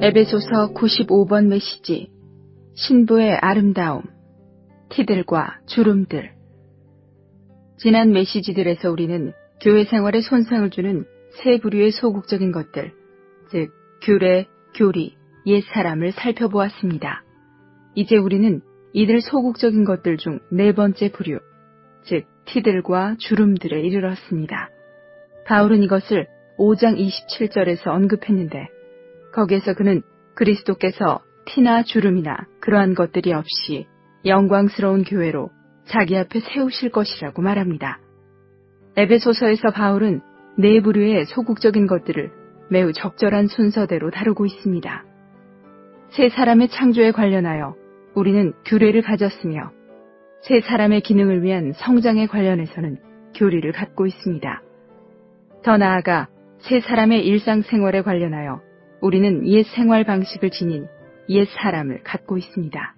에베소서 95번 메시지 신부의 아름다움, 티들과 주름들. 지난 메시지들에서 우리는 교회 생활에 손상을 주는 세 부류의 소극적인 것들, 즉 규례, 교리, 옛사람을 살펴보았습니다. 이제 우리는 이들 소극적인 것들 중 네 번째 부류, 즉 티들과 주름들에 이르렀습니다. 바울은 이것을 5장 27절에서 언급했는데 거기에서 그는 그리스도께서 티나 주름이나 그러한 것들이 없이 영광스러운 교회로 자기 앞에 세우실 것이라고 말합니다. 에베소서에서 바울은 네 부류의 소극적인 것들을 매우 적절한 순서대로 다루고 있습니다. 새 사람의 창조에 관련하여 우리는 규례를 가졌으며 새 사람의 기능을 위한 성장에 관련해서는 교리를 갖고 있습니다. 더 나아가 새 사람의 일상생활에 관련하여 우리는 옛 생활 방식을 지닌 옛 사람을 갖고 있습니다.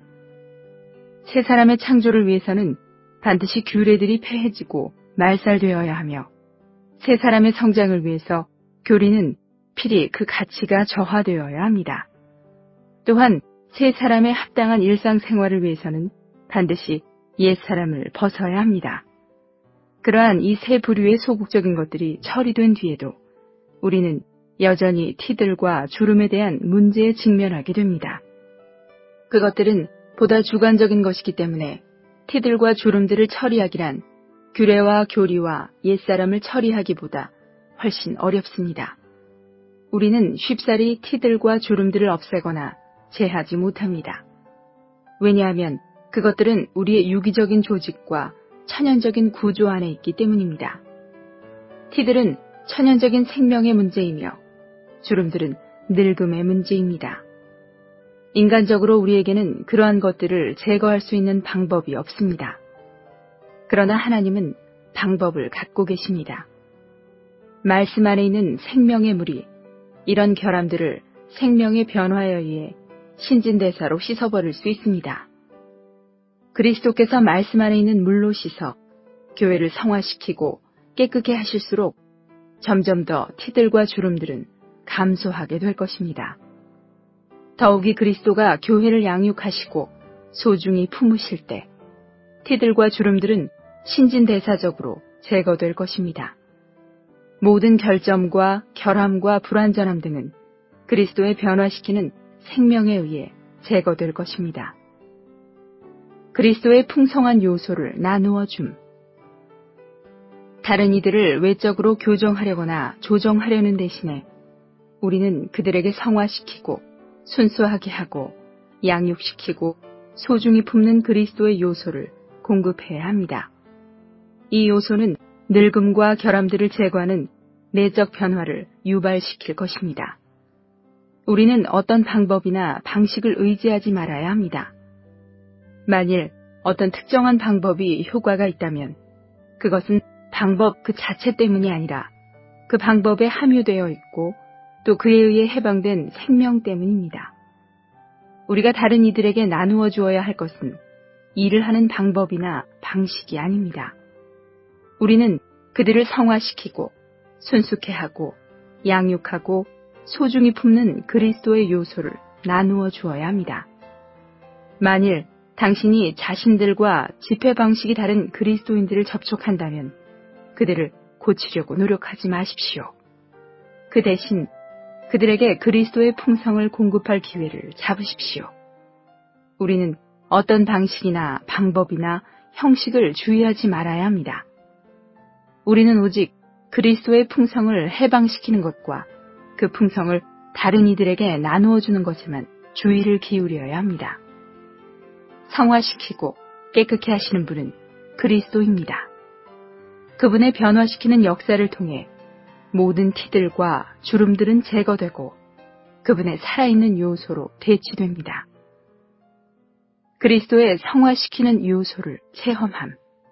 새 사람의 창조를 위해서는 반드시 규례들이 폐해지고 말살되어야 하며 새 사람의 성장을 위해서 교리는 필히 그 가치가 저하되어야 합니다. 또한 새 사람의 합당한 일상생활을 위해서는 반드시 옛 사람을 벗어야 합니다. 그러한 이 세 부류의 소극적인 것들이 처리된 뒤에도 우리는 여전히 티들과 주름에 대한 문제에 직면하게 됩니다. 그것들은 보다 주관적인 것이기 때문에 티들과 주름들을 처리하기란 규례와 교리와 옛사람을 처리하기보다 훨씬 어렵습니다. 우리는 쉽사리 티들과 주름들을 없애거나 제하지 못합니다. 왜냐하면 그것들은 우리의 유기적인 조직과 천연적인 구조 안에 있기 때문입니다. 티들은 천연적인 생명의 문제이며 주름들은 늙음의 문제입니다. 인간적으로 우리에게는 그러한 것들을 제거할 수 있는 방법이 없습니다. 그러나 하나님은 방법을 갖고 계십니다. 말씀 안에 있는 생명의 물이 이런 결함들을 생명의 변화에 의해 신진대사로 씻어버릴 수 있습니다. 그리스도께서 말씀 안에 있는 물로 씻어 교회를 성화시키고 깨끗게 하실수록 점점 더 티들과 주름들은 감소하게 될 것입니다. 더욱이 그리스도가 교회를 양육하시고 소중히 품으실 때 티들과 주름들은 신진대사적으로 제거될 것입니다. 모든 결점과 결함과 불완전함 등은 그리스도의 변화시키는 생명에 의해 제거될 것입니다. 그리스도의 풍성한 요소를 나누어 줌. 다른 이들을 외적으로 교정하려거나 조정하려는 대신에 우리는 그들에게 성화시키고 순수하게 하고 양육시키고 소중히 품는 그리스도의 요소를 공급해야 합니다. 이 요소는 늙음과 결함들을 제거하는 내적 변화를 유발시킬 것입니다. 우리는 어떤 방법이나 방식을 의지하지 말아야 합니다. 만일 어떤 특정한 방법이 효과가 있다면 그것은 방법 그 자체 때문이 아니라 그 방법에 함유되어 있고 또 그에 의해 해방된 생명 때문입니다. 우리가 다른 이들에게 나누어 주어야 할 것은 일을 하는 방법이나 방식이 아닙니다. 우리는 그들을 성화시키고 순수케 하고 양육하고 소중히 품는 그리스도의 요소를 나누어 주어야 합니다. 만일 당신이 자신들과 집회 방식이 다른 그리스도인들을 접촉한다면 그들을 고치려고 노력하지 마십시오. 그 대신 그들에게 그리스도의 풍성을 공급할 기회를 잡으십시오. 우리는 어떤 방식이나 방법이나 형식을 주의하지 말아야 합니다. 우리는 오직 그리스도의 풍성을 해방시키는 것과 그 풍성을 다른 이들에게 나누어 주는 것에만 주의를 기울여야 합니다. 성화시키고 깨끗게 하시는 분은 그리스도입니다. 그분의 변화시키는 역사를 통해 모든 티들과 주름들은 제거되고 그분의 살아있는 요소로 대치됩니다. 그리스도의 성화시키는 요소를 체험함.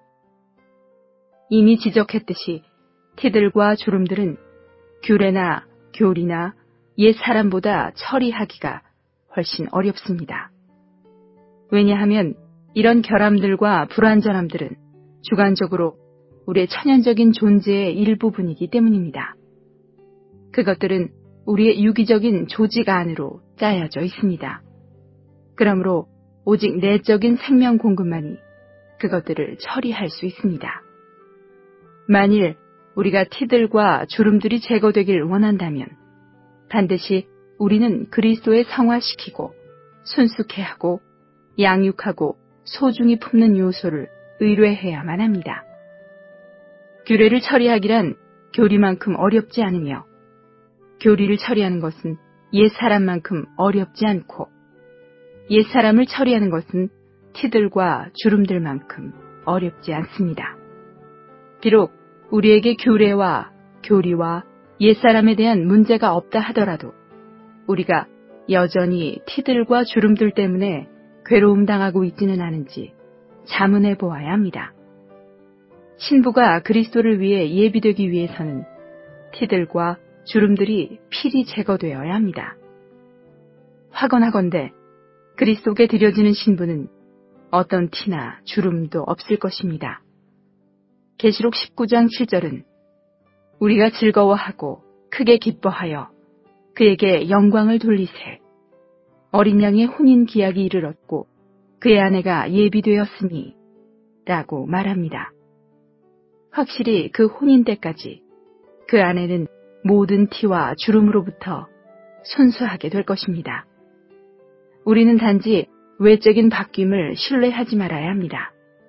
이미 지적했듯이 티들과 주름들은 규례나 교리나 옛 사람보다 처리하기가 훨씬 어렵습니다. 왜냐하면 이런 결함들과 불완전함들은 주관적으로 우리의 천연적인 존재의 일부분이기 때문입니다. 그것들은 우리의 유기적인 조직 안으로 짜여져 있습니다. 그러므로 오직 내적인 생명 공급만이 그것들을 처리할 수 있습니다. 만일 우리가 티들과 주름들이 제거되길 원한다면 반드시 우리는 그리스도에 성화시키고 순수케 하고 양육하고 소중히 품는 요소를 의뢰해야만 합니다. 규례를 처리하기란 교리만큼 어렵지 않으며 교리를 처리하는 것은 옛사람만큼 어렵지 않고 옛사람을 처리하는 것은 티들과 주름들만큼 어렵지 않습니다. 비록 우리에게 규례와 교리와 옛사람에 대한 문제가 없다 하더라도 우리가 여전히 티들과 주름들 때문에 괴로움 당하고 있지는 않은지 자문해 보아야 합니다. 신부가 그리스도를 위해 예비되기 위해서는 티들과 주름들이 필히 제거되어야 합니다. 확언하건대 그리스도께 드려지는 신부는 어떤 티나 주름도 없을 것입니다. 계시록 19장 7절은 우리가 즐거워하고 크게 기뻐하여 그에게 영광을 돌리세. 어린 양의 혼인 기약이 이르렀고 그의 아내가 예비되었으니 라고 말합니다. 확실히 그 혼인 때까지 그 아내는 모든 티와 주름으로부터 순수하게 될 것입니다. 우리는 단지 외적인 바뀜을 신뢰하지 말아야 합니다.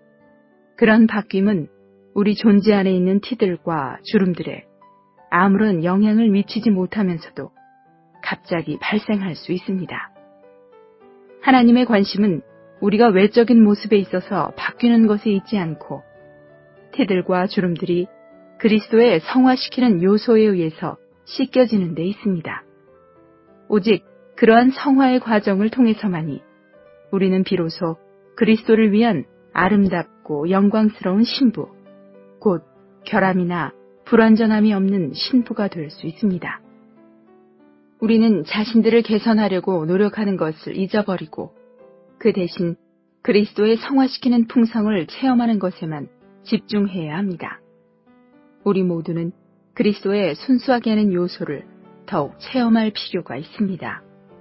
그런 바뀜은 우리 존재 안에 있는 티들과 주름들에 아무런 영향을 미치지 못하면서도 갑자기 발생할 수 있습니다. 하나님의 관심은 우리가 외적인 모습에 있어서 바뀌는 것에 있지 않고 티들과 주름들이 그리스도의 성화시키는 요소에 의해서 씻겨지는 데 있습니다. 오직 그러한 성화의 과정을 통해서만이 우리는 비로소 그리스도를 위한 아름답고 영광스러운 신부, 곧 결함이나 불완전함이 없는 신부가 될 수 있습니다. 우리는 자신들을 개선하려고 노력하는 것을 잊어버리고 그 대신 그리스도의 성화시키는 풍성을 체험하는 것에만 집중해야 합니다. 우리 모두는 그리스도의 순수하게 하는 요소를 더욱 체험할 필요가 있습니다.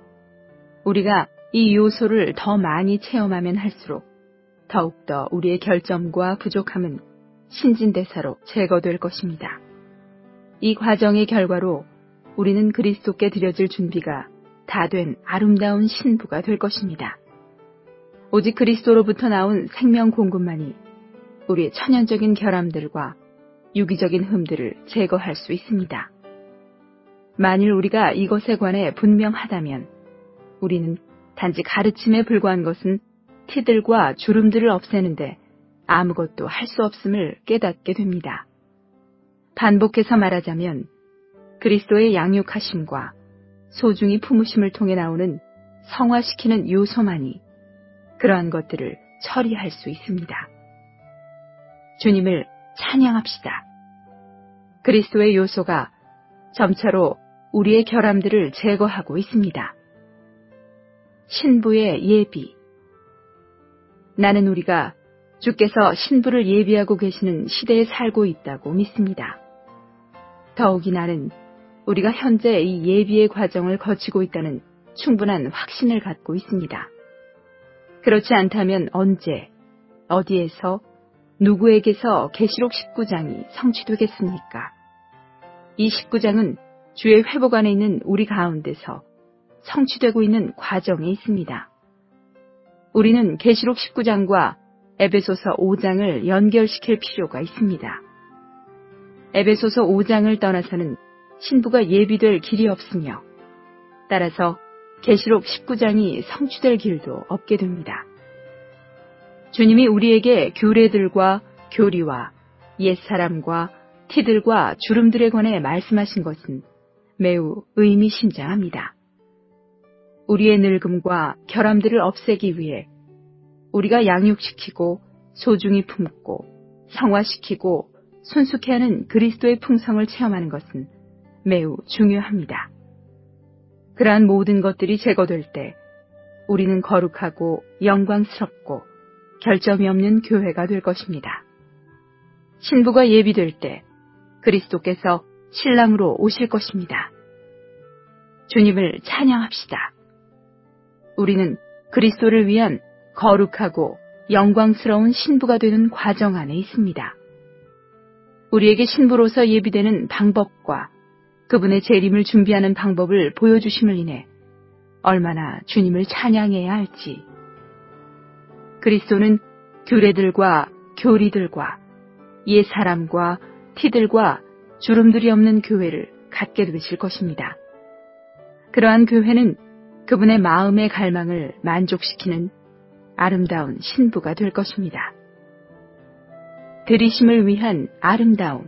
우리가 이 요소를 더 많이 체험하면 할수록 더욱더 우리의 결점과 부족함은 신진대사로 제거될 것입니다. 이 과정의 결과로 우리는 그리스도께 드려질 준비가 다 된 아름다운 신부가 될 것입니다. 오직 그리스도로부터 나온 생명 공급만이 우리의 천연적인 결함들과 유기적인 흠들을 제거할 수 있습니다. 만일 우리가 이것에 관해 분명하다면 우리는 단지 가르침에 불과한 것은 티들과 주름들을 없애는데 아무것도 할 수 없음을 깨닫게 됩니다. 반복해서 말하자면 그리스도의 양육하심과 소중히 품으심을 통해 나오는 성화시키는 요소만이 그러한 것들을 처리할 수 있습니다. 주님을 찬양합시다. 그리스도의 요소가 점차로 우리의 결함들을 제거하고 있습니다. 신부의 예비. 나는 우리가 주께서 신부를 예비하고 계시는 시대에 살고 있다고 믿습니다. 더욱이 나는 우리가 현재 이 예비의 과정을 거치고 있다는 충분한 확신을 갖고 있습니다. 그렇지 않다면 언제, 어디에서, 누구에게서 계시록 19장이 성취되겠습니까? 이 19장은 주의 회복 안에 있는 우리 가운데서 성취되고 있는 과정에 있습니다. 우리는 계시록 19장과 에베소서 5장을 연결시킬 필요가 있습니다. 에베소서 5장을 떠나서는 신부가 예비될 길이 없으며 따라서 계시록 19장이 성취될 길도 없게 됩니다. 주님이 우리에게 규례들과 교리와 옛사람과 티들과 주름들에 관해 말씀하신 것은 매우 의미심장합니다. 우리의 늙음과 결함들을 없애기 위해 우리가 양육시키고 소중히 품고 성화시키고 순수케 하는 그리스도의 풍성을 체험하는 것은 매우 중요합니다. 그러한 모든 것들이 제거될 때 우리는 거룩하고 영광스럽고 결점이 없는 교회가 될 것입니다. 신부가 예비될 때 그리스도께서 신랑으로 오실 것입니다. 주님을 찬양합시다. 우리는 그리스도를 위한 거룩하고 영광스러운 신부가 되는 과정 안에 있습니다. 우리에게 신부로서 예비되는 방법과 그분의 재림을 준비하는 방법을 보여주심을 인해 얼마나 주님을 찬양해야 할지. 그리스도는 규례들과 교리들과 옛사람과 티들과 주름들이 없는 교회를 갖게 되실 것입니다. 그러한 교회는 그분의 마음의 갈망을 만족시키는 아름다운 신부가 될 것입니다. 들이심을 위한 아름다움.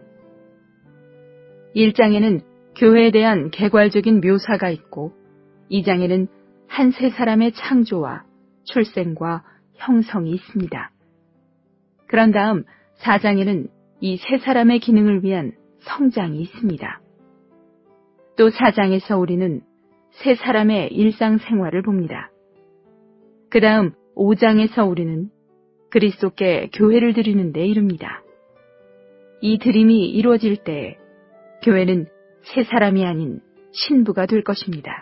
1장에는 교회에 대한 개괄적인 묘사가 있고 2장에는 한 세 사람의 창조와 출생과 형성이 있습니다. 그런 다음 4장에는 이 세 사람의 기능을 위한 성장이 있습니다. 또 4장에서 우리는 세 사람의 일상생활을 봅니다. 그 다음 5장에서 우리는 그리스도께 교회를 드리는 데 이릅니다. 이 드림이 이루어질 때 교회는 세 사람이 아닌 신부가 될 것입니다.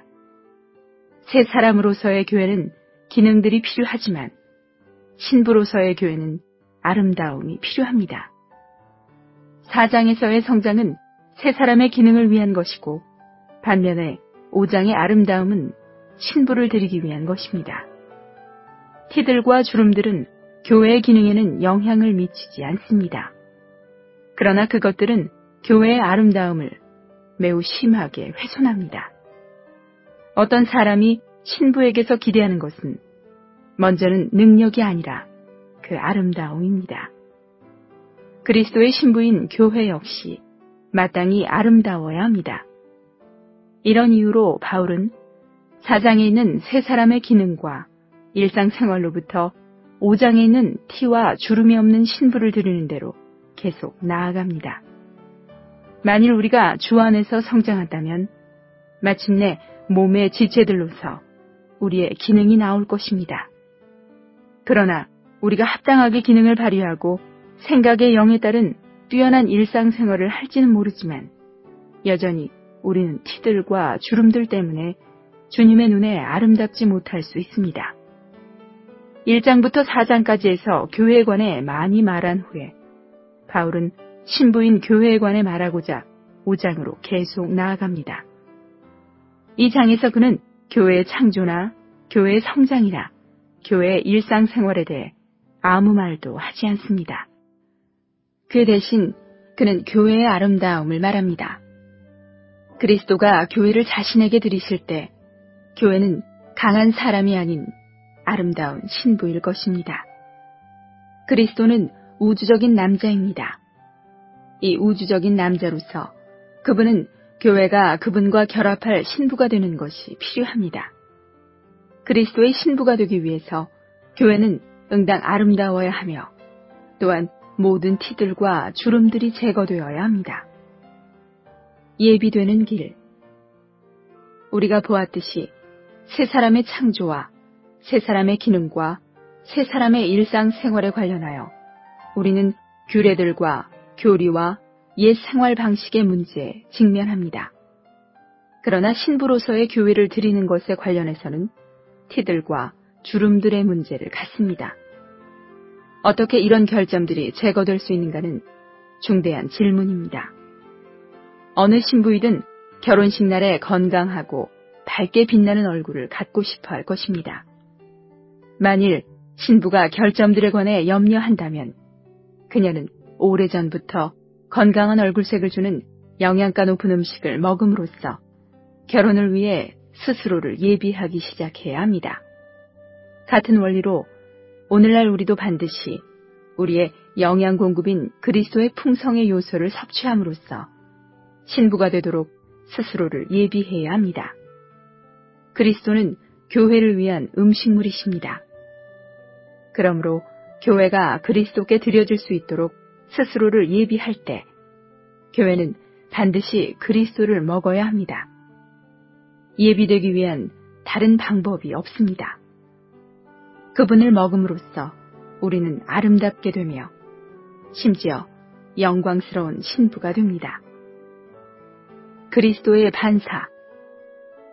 세 사람으로서의 교회는 기능들이 필요하지만 신부로서의 교회는 아름다움이 필요합니다. 4장에서의 성장은 세 사람의 기능을 위한 것이고 반면에 5장의 아름다움은 신부를 드리기 위한 것입니다. 티들과 주름들은 교회의 기능에는 영향을 미치지 않습니다. 그러나 그것들은 교회의 아름다움을 매우 심하게 훼손합니다. 어떤 사람이 신부에게서 기대하는 것은 먼저는 능력이 아니라 그 아름다움입니다. 그리스도의 신부인 교회 역시 마땅히 아름다워야 합니다. 이런 이유로 바울은 4장에 있는 세 사람의 기능과 일상생활로부터 5장에 있는 티와 주름이 없는 신부를 드리는 대로 계속 나아갑니다. 만일 우리가 주 안에서 성장한다면 마침내 몸의 지체들로서 우리의 기능이 나올 것입니다. 그러나 우리가 합당하게 기능을 발휘하고 생각의 영에 따른 뛰어난 일상생활을 할지는 모르지만 여전히 우리는 티들과 주름들 때문에 주님의 눈에 아름답지 못할 수 있습니다. 1장부터 4장까지에서 교회에 관해 많이 말한 후에 바울은 신부인 교회에 관해 말하고자 5장으로 계속 나아갑니다. 이 장에서 그는 교회의 창조나 교회의 성장이나 교회의 일상생활에 대해 아무 말도 하지 않습니다. 그 대신 그는 교회의 아름다움을 말합니다. 그리스도가 교회를 자신에게 들이실 때 교회는 강한 사람이 아닌 아름다운 신부일 것입니다. 그리스도는 우주적인 남자입니다. 이 우주적인 남자로서 그분은 교회가 그분과 결합할 신부가 되는 것이 필요합니다. 그리스도의 신부가 되기 위해서 교회는 응당 아름다워야 하며 또한 모든 티들과 주름들이 제거되어야 합니다. 예비되는 길. 우리가 보았듯이 세 사람의 창조와 세 사람의 기능과 세 사람의 일상생활에 관련하여 우리는 규례들과 교리와 옛 생활 방식의 문제에 직면합니다. 그러나 신부로서의 교회를 드리는 것에 관련해서는 티들과 주름들의 문제를 갖습니다. 어떻게 이런 결점들이 제거될 수 있는가는 중대한 질문입니다. 어느 신부이든 결혼식 날에 건강하고 밝게 빛나는 얼굴을 갖고 싶어 할 것입니다. 만일 신부가 결점들에 관해 염려한다면 그녀는 오래전부터 건강한 얼굴색을 주는 영양가 높은 음식을 먹음으로써 결혼을 위해 스스로를 예비하기 시작해야 합니다. 같은 원리로 오늘날 우리도 반드시 우리의 영양 공급인 그리스도의 풍성의 요소를 섭취함으로써 신부가 되도록 스스로를 예비해야 합니다. 그리스도는 교회를 위한 음식물이십니다. 그러므로 교회가 그리스도께 드려질 수 있도록 스스로를 예비할 때 교회는 반드시 그리스도를 먹어야 합니다. 예비되기 위한 다른 방법이 없습니다. 그분을 먹음으로써 우리는 아름답게 되며 심지어 영광스러운 신부가 됩니다. 그리스도의 반사.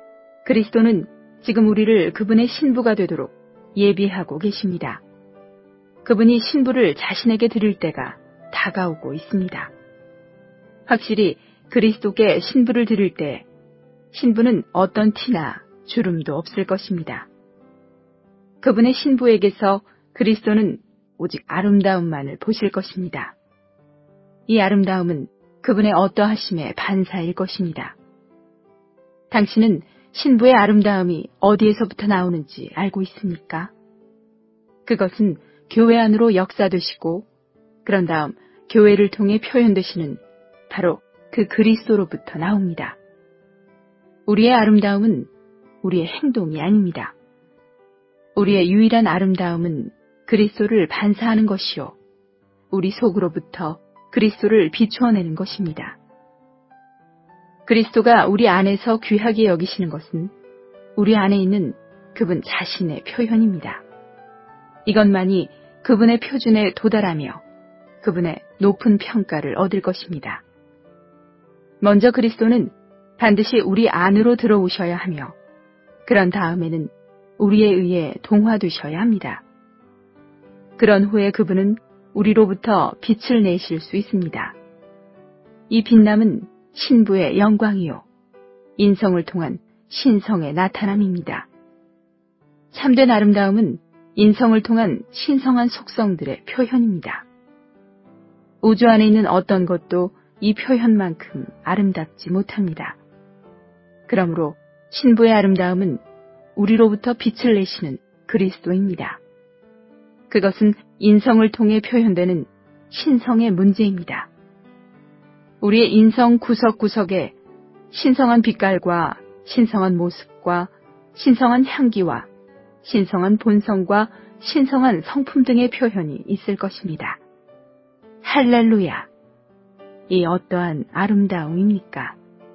그리스도는 지금 우리를 그분의 신부가 되도록 예비하고 계십니다. 그분이 신부를 자신에게 드릴 때가 다가오고 있습니다. 확실히 그리스도께 신부를 드릴 때 신부는 어떤 티나 주름도 없을 것입니다. 그분의 신부에게서 그리스도는 오직 아름다움만을 보실 것입니다. 이 아름다움은 그분의 어떠하심의 반사일 것입니다. 당신은 신부의 아름다움이 어디에서부터 나오는지 알고 있습니까? 그것은 교회 안으로 역사되시고 그런 다음 교회를 통해 표현되시는 바로 그 그리스도로부터 나옵니다. 우리의 아름다움은 우리의 행동이 아닙니다. 우리의 유일한 아름다움은 그리스도를 반사하는 것이요. 우리 속으로부터 그리스도를 비추어내는 것입니다. 그리스도가 우리 안에서 귀하게 여기시는 것은 우리 안에 있는 그분 자신의 표현입니다. 이것만이 그분의 표준에 도달하며 그분의 높은 평가를 얻을 것입니다. 먼저 그리스도는 반드시 우리 안으로 들어오셔야 하며 그런 다음에는 우리에 의해 동화되셔야 합니다. 그런 후에 그분은 우리로부터 빛을 내실 수 있습니다. 이 빛남은 신부의 영광이요 인성을 통한 신성의 나타남입니다. 참된 아름다움은 인성을 통한 신성한 속성들의 표현입니다. 우주 안에 있는 어떤 것도 이 표현만큼 아름답지 못합니다. 그러므로 신부의 아름다움은 우리로부터 빛을 내시는 그리스도입니다. 그것은 인성을 통해 표현되는 신성의 문제입니다. 우리의 인성 구석구석에 신성한 빛깔과 신성한 모습과 신성한 향기와 신성한 본성과 신성한 성품 등의 표현이 있을 것입니다. 할렐루야! 이 어떠한 아름다움입니까?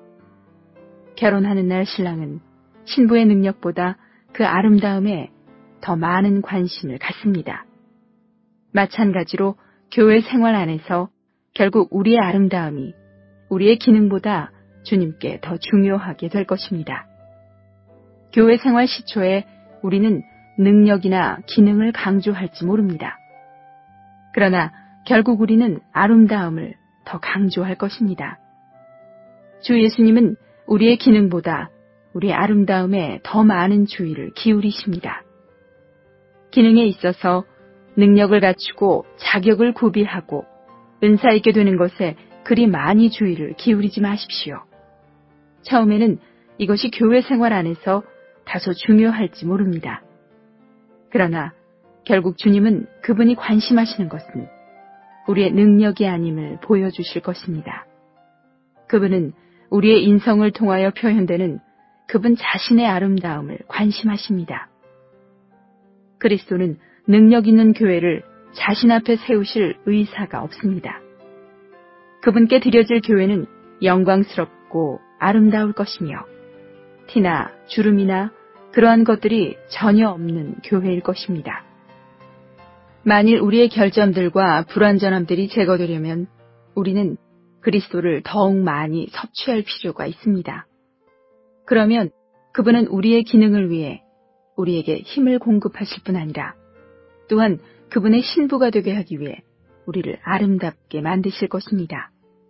결혼하는 날 신랑은 신부의 능력보다 그 아름다움에 더 많은 관심을 갖습니다. 마찬가지로 교회 생활 안에서 결국 우리의 아름다움이 우리의 기능보다 주님께 더 중요하게 될 것입니다. 교회 생활 시초에 우리는 능력이나 기능을 강조할지 모릅니다. 그러나 결국 우리는 아름다움을 더 강조할 것입니다. 주 예수님은 우리의 기능보다 우리의 아름다움에 더 많은 주의를 기울이십니다. 기능에 있어서 능력을 갖추고 자격을 구비하고 은사 있게 되는 것에 그리 많이 주의를 기울이지 마십시오. 처음에는 이것이 교회 생활 안에서 다소 중요할지 모릅니다. 그러나 결국 주님은 그분이 관심하시는 것은 우리의 능력이 아님을 보여주실 것입니다. 그분은 우리의 인성을 통하여 표현되는 그분 자신의 아름다움을 관심하십니다. 그리스도는 능력 있는 교회를 자신 앞에 세우실 의사가 없습니다. 그분께 드려질 교회는 영광스럽고 아름다울 것이며 티나 주름이나 그러한 것들이 전혀 없는 교회일 것입니다. 만일 우리의 결점들과 불완전함들이 제거되려면 우리는 그리스도를 더욱 많이 섭취할 필요가 있습니다. 그러면 그분은 우리의 기능을 위해 우리에게 힘을 공급하실 뿐 아니라 또한 그분의 신부가 되게 하기 위해 우리를 아름답게 만드실 것입니다.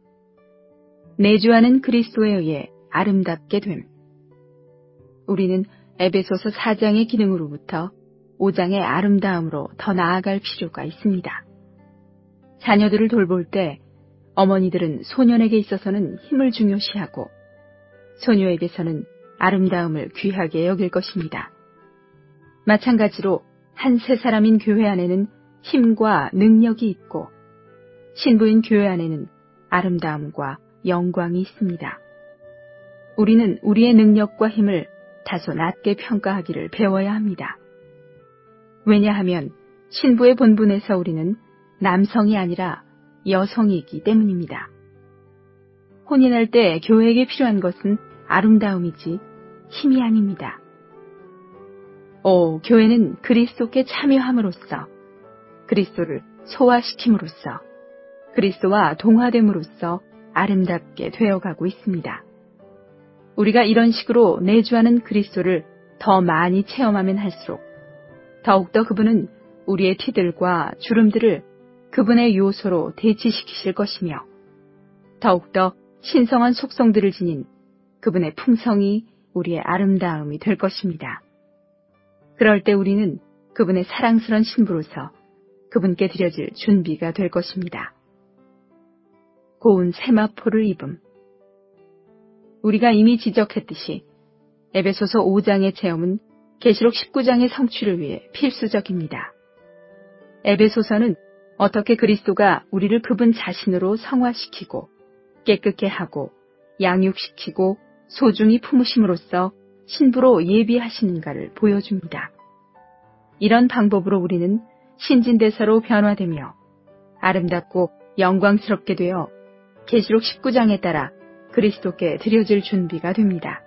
내주하는 그리스도에 의해 아름답게 됨. 우리는 에베소서 4장의 기능으로부터 5장의 아름다움으로 더 나아갈 필요가 있습니다. 자녀들을 돌볼 때 어머니들은 소년에게 있어서는 힘을 중요시하고 소녀에게서는 아름다움을 귀하게 여길 것입니다. 마찬가지로 한 세 사람인 교회 안에는 힘과 능력이 있고 신부인 교회 안에는 아름다움과 영광이 있습니다. 우리는 우리의 능력과 힘을 다소 낮게 평가하기를 배워야 합니다. 왜냐하면 신부의 본분에서 우리는 남성이 아니라 여성이기 때문입니다. 혼인할 때 교회에게 필요한 것은 아름다움이지 힘이 아닙니다. 교회는 그리스도께 참여함으로써 그리스도를 소화시킴으로써 그리스도와 동화됨으로써 아름답게 되어가고 있습니다. 우리가 이런 식으로 내주하는 그리스도를 더 많이 체험하면 할수록 더욱더 그분은 우리의 티들과 주름들을 그분의 요소로 대치시키실 것이며 더욱더 신성한 속성들을 지닌 그분의 풍성이 우리의 아름다움이 될 것입니다. 그럴 때 우리는 그분의 사랑스러운 신부로서 그분께 드려질 준비가 될 것입니다. 고운 세마포를 입음. 우리가 이미 지적했듯이 에베소서 5장의 체험은 계시록 19장의 성취를 위해 필수적입니다. 에베소서는 어떻게 그리스도가 우리를 그분 자신으로 성화시키고 깨끗게 하고 양육시키고 소중히 품으심으로써 신부로 예비하시는가를 보여줍니다. 이런 방법으로 우리는 신진대사로 변화되며 아름답고 영광스럽게 되어 계시록 19장에 따라 그리스도께 드려질 준비가 됩니다.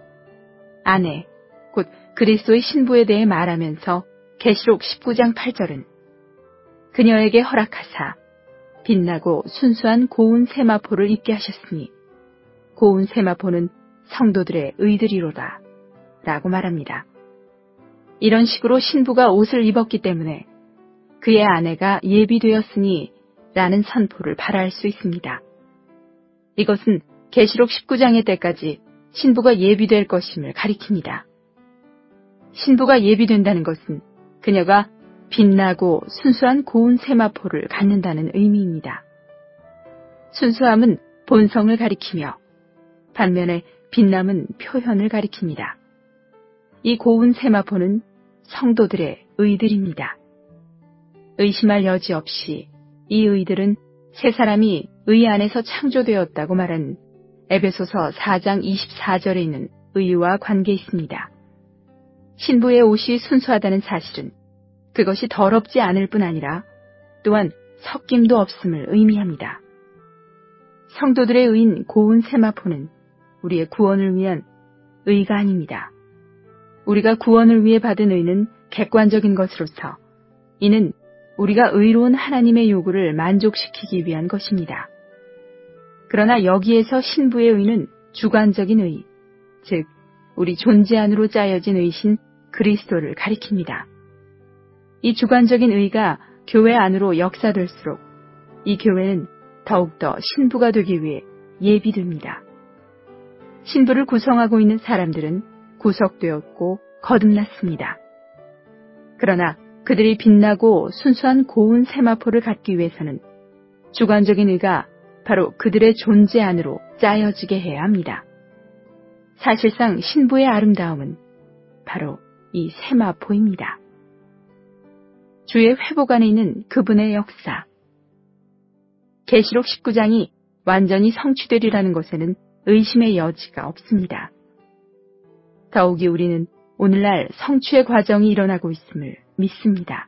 아내, 곧 그리스도의 신부에 대해 말하면서 계시록 19장 8절은 그녀에게 허락하사 빛나고 순수한 고운 세마포를 입게 하셨으니 고운 세마포는 성도들의 의들이로다 라고 말합니다. 이런 식으로 신부가 옷을 입었기 때문에 그의 아내가 예비되었으니 라는 선포를 발할 수 있습니다. 이것은 계시록 19장의 때까지 신부가 예비될 것임을 가리킵니다. 신부가 예비된다는 것은 그녀가 빛나고 순수한 고운 세마포를 갖는다는 의미입니다. 순수함은 본성을 가리키며 반면에 빛남은 표현을 가리킵니다. 이 고운 세마포는 성도들의 의들입니다. 의심할 여지 없이 이 의들은 세 사람이 의 안에서 창조되었다고 말한 에베소서 4장 24절에 있는 의와 관계 있습니다. 신부의 옷이 순수하다는 사실은 그것이 더럽지 않을 뿐 아니라 또한 섞임도 없음을 의미합니다. 성도들의 의인 고운 세마포는 우리의 구원을 위한 의가 아닙니다. 우리가 구원을 위해 받은 의는 객관적인 것으로서 이는 우리가 의로운 하나님의 요구를 만족시키기 위한 것입니다. 그러나 여기에서 신부의 의는 주관적인 의, 즉 우리 존재 안으로 짜여진 의신 그리스도를 가리킵니다. 이 주관적인 의가 교회 안으로 역사될수록 이 교회는 더욱더 신부가 되기 위해 예비됩니다. 신부를 구성하고 있는 사람들은 구속되었고 거듭났습니다. 그러나 그들이 빛나고 순수한 고운 세마포를 갖기 위해서는 주관적인 의가 바로 그들의 존재 안으로 짜여지게 해야 합니다. 사실상 신부의 아름다움은 바로 이 세마포입니다. 주의 회복 안에 있는 그분의 역사. 계시록 19장이 완전히 성취되리라는 것에는 의심의 여지가 없습니다. 더욱이 우리는 오늘날 성취의 과정이 일어나고 있음을 믿습니다.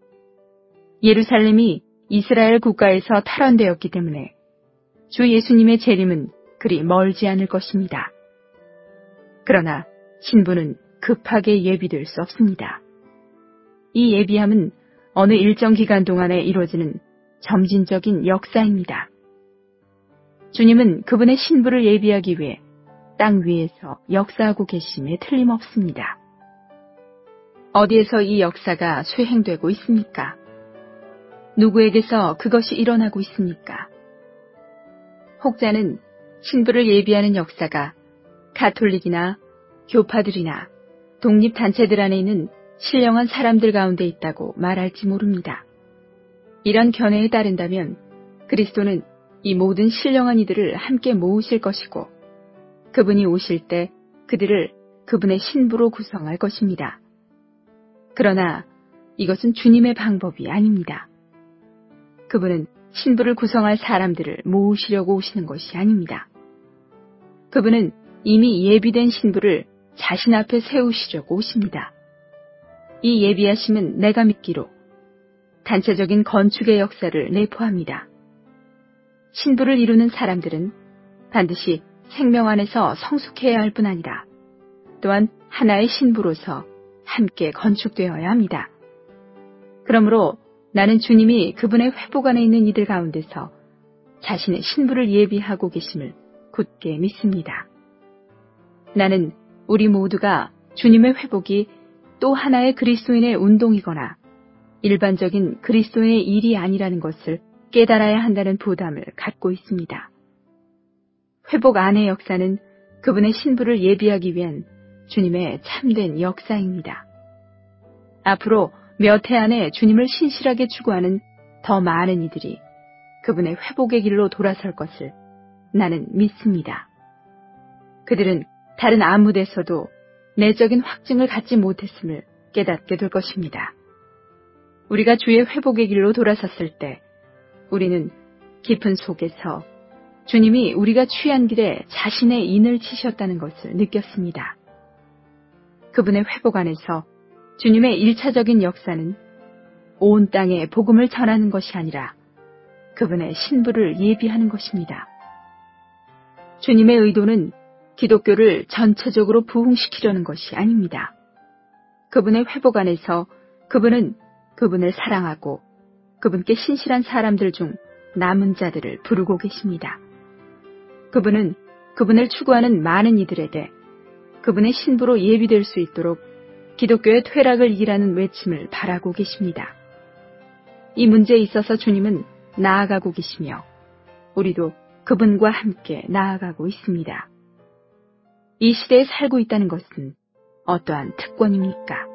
예루살렘이 이스라엘 국가에서 탈환되었기 때문에 주 예수님의 재림은 그리 멀지 않을 것입니다. 그러나 신부는 급하게 예비될 수 없습니다. 이 예비함은 어느 일정 기간 동안에 이루어지는 점진적인 역사입니다. 주님은 그분의 신부를 예비하기 위해 땅 위에서 역사하고 계심에 틀림없습니다. 어디에서 이 역사가 수행되고 있습니까? 누구에게서 그것이 일어나고 있습니까? 혹자는 신부를 예비하는 역사가 가톨릭이나 교파들이나 독립단체들 안에 있는 신령한 사람들 가운데 있다고 말할지 모릅니다. 이런 견해에 따른다면 그리스도는 이 모든 신령한 이들을 함께 모으실 것이고 그분이 오실 때 그들을 그분의 신부로 구성할 것입니다. 그러나 이것은 주님의 방법이 아닙니다. 그분은 신부를 구성할 사람들을 모으시려고 오시는 것이 아닙니다. 그분은 이미 예비된 신부를 자신 앞에 세우시려고 오십니다. 이 예비하심은 내가 믿기로 단체적인 건축의 역사를 내포합니다. 신부를 이루는 사람들은 반드시 생명 안에서 성숙해야 할 뿐 아니라 또한 하나의 신부로서 함께 건축되어야 합니다. 그러므로 나는 주님이 그분의 회복 안에 있는 이들 가운데서 자신의 신부를 예비하고 계심을 굳게 믿습니다. 나는 우리 모두가 주님의 회복이 또 하나의 그리스도인의 운동이거나 일반적인 그리스도인의 일이 아니라는 것을 깨달아야 한다는 부담을 갖고 있습니다. 회복 안의 역사는 그분의 신부를 예비하기 위한 주님의 참된 역사입니다. 앞으로 몇 해 안에 주님을 신실하게 추구하는 더 많은 이들이 그분의 회복의 길로 돌아설 것을 나는 믿습니다. 그들은 다른 아무 데서도 내적인 확증을 갖지 못했음을 깨닫게 될 것입니다. 우리가 주의 회복의 길로 돌아섰을 때 우리는 깊은 속에서 주님이 우리가 취한 길에 자신의 인을 치셨다는 것을 느꼈습니다. 그분의 회복 안에서 주님의 1차적인 역사는 온 땅에 복음을 전하는 것이 아니라 그분의 신부를 예비하는 것입니다. 주님의 의도는 기독교를 전체적으로 부흥시키려는 것이 아닙니다. 그분의 회복 안에서 그분은 그분을 사랑하고 그분께 신실한 사람들 중 남은 자들을 부르고 계십니다. 그분은 그분을 추구하는 많은 이들에게 그분의 신부로 예비될 수 있도록 기독교의 퇴락을 이기라는 외침을 바라고 계십니다. 이 문제에 있어서 주님은 나아가고 계시며 우리도 그분과 함께 나아가고 있습니다. 이 시대에 살고 있다는 것은 어떠한 특권입니까?